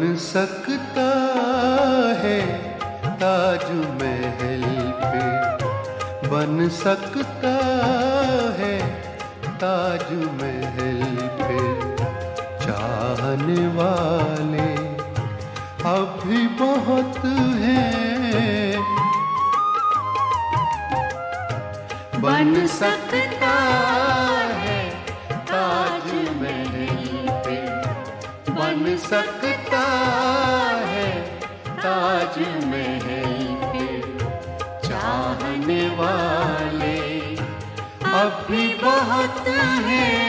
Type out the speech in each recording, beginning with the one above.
सकता है ताज महल पे, बन सकता है ताज महल पे। चाहने वाले अब भी बहुत हैं, बन सकता है ताज महल पे, बन सकता है ताज महल पे। चाहने वाले अब भी बहुत हैं।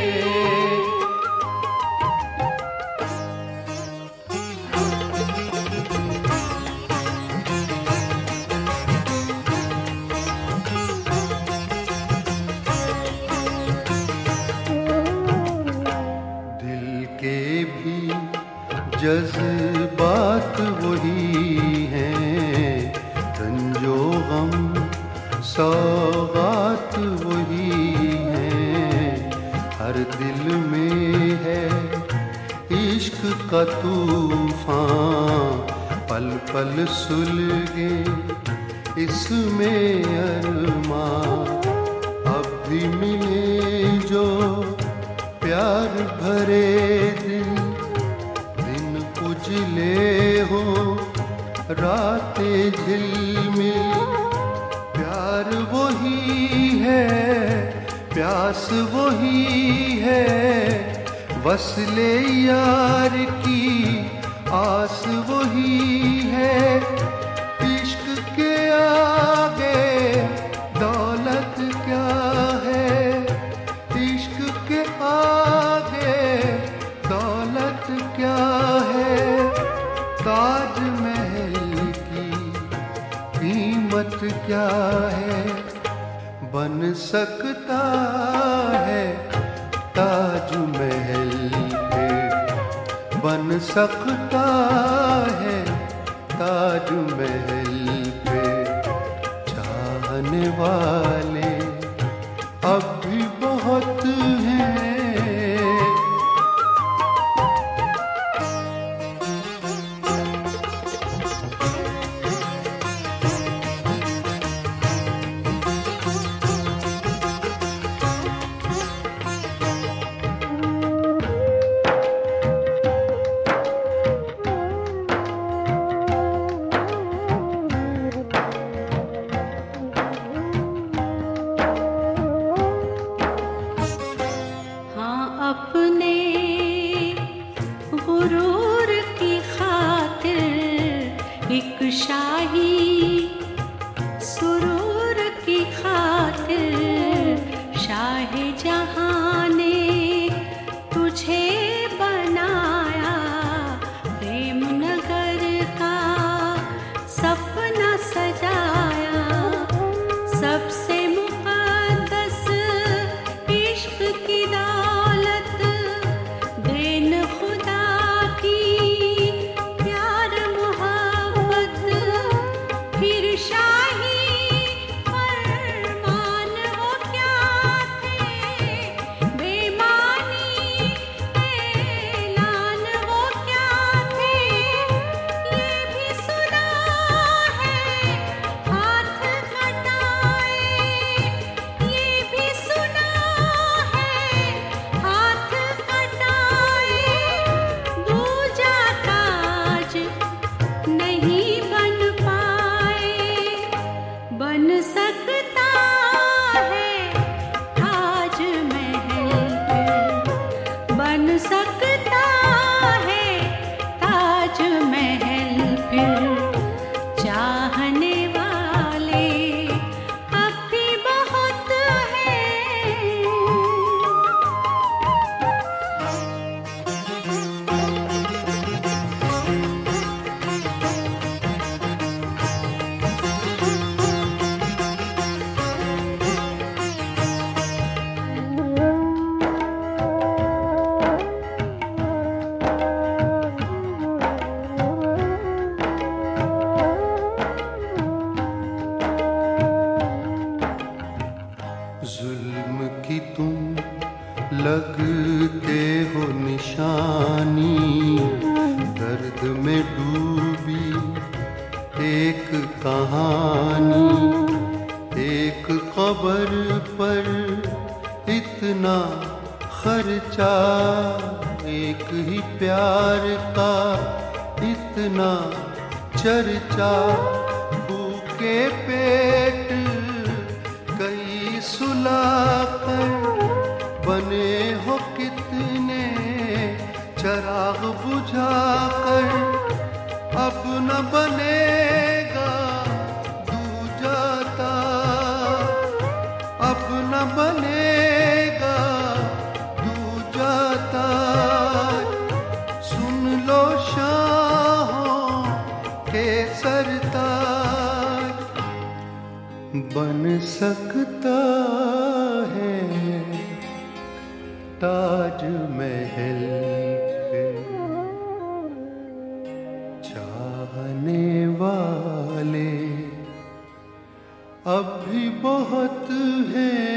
जज्बात वही हैं, रंजो गम सौगात वही हैं। हर दिल में है इश्क का तूफान, पल पल सुलगे इसमें अरमां। अब भी मिले जो प्यार भरे दिल, उजले हो रातें झिलमिल। प्यार वही है, प्यास वही है, वस्ले यार की आस वही है। इश्क के आगे दौलत क्या है, इश्क के आगे दौलत क्या है। ताज महल की कीमत क्या है, बन सकता है ताज महल पे, बन सकता है ताज महल पे। चाहने वाले अब भी बहुत हैं। शाही सुरूर की खातिर शाह जहां ने तुझे बनाया। प्रेम नगर का सपना सजाया, सबसे मुक़द्दस इश्क की दौलत देन खुदा की। फिर शाही फरमान वो क्या थे, बेमानी ऐलान वो क्या थे। ये भी सुना है हाथ कटाए, ये भी सुना है हाथ कटाए। दूजा ताज नहीं बन बन सकता है ताज महल पे, बन सकता है ताज महल फिर। चाहने वाले अब भी बहुत हैं। जुल्म की तुम लगते हो निशानी, दर में डूबी एक कहानी, एक खबर पर इतना खर्चा, एक ही प्यार का इतना चर्चा। भूखे पेट कई सुलाकर बने हो कितने चराग बुझाकर, अब न बनेगा दूजा ताज, अब न बनेगा दूजा ताज। सुन लो शाहों के सरताज, बन सकता है ताज महल पे। चाहने वाले अब भी बहुत हैं,